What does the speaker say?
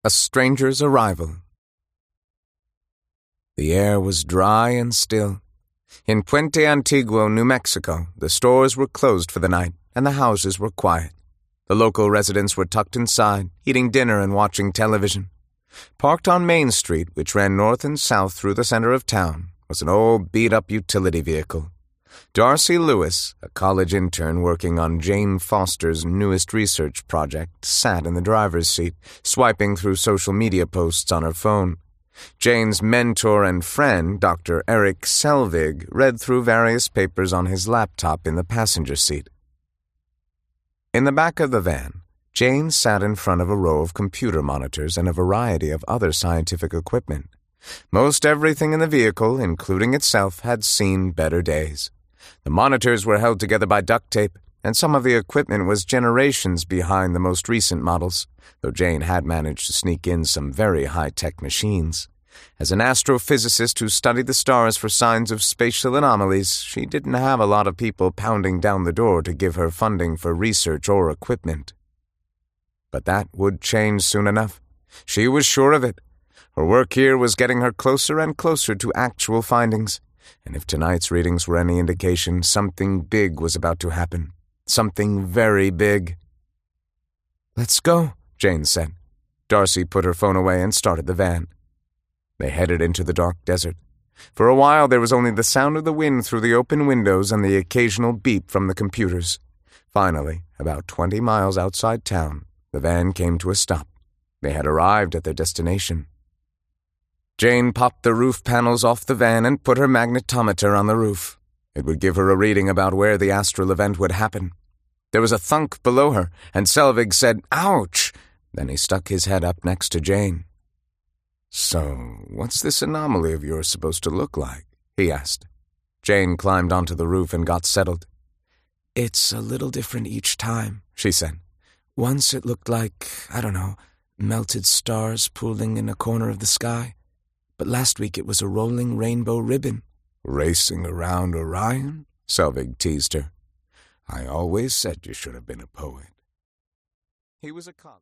A Stranger's Arrival. The air was dry and still. In Puente Antiguo, New Mexico, the stores were closed for the night, and the houses were quiet. The local residents were tucked inside, eating dinner and watching television. Parked on Main Street, which ran north and south through the center of town, was an old beat-up utility vehicle. Darcy Lewis, a college intern working on Jane Foster's newest research project, sat in the driver's seat, swiping through social media posts on her phone. Jane's mentor and friend, Dr. Eric Selvig, read through various papers on his laptop in the passenger seat. In the back of the van, Jane sat in front of a row of computer monitors and a variety of other scientific equipment. Most everything in the vehicle, including itself, had seen better days. The monitors were held together by duct tape, and some of the equipment was generations behind the most recent models, though Jane had managed to sneak in some very high-tech machines. As an astrophysicist who studied the stars for signs of spatial anomalies, she didn't have a lot of people pounding down the door to give her funding for research or equipment. But that would change soon enough. She was sure of it. Her work here was getting her closer and closer to actual findings, and if tonight's readings were any indication, something big was about to happen. Something very big. "Let's go," Jane said. Darcy put her phone away and started the van. They headed into the dark desert. For a while there was only the sound of the wind through the open windows and the occasional beep from the computers. Finally, about 20 miles outside town, the van came to a stop. They had arrived at their destination. Jane popped the roof panels off the van and put her magnetometer on the roof. It would give her a reading about where the astral event would happen. There was a thunk below her, and Selvig said, "Ouch!" Then he stuck his head up next to Jane. "So, what's this anomaly of yours supposed to look like?" he asked. Jane climbed onto the roof and got settled. "It's a little different each time," she said. "Once it looked like, melted stars pooling in a corner of the sky. But last week it was a rolling rainbow ribbon." "Racing around Orion?" Selvig teased her. "I always said you should have been a poet." He was a college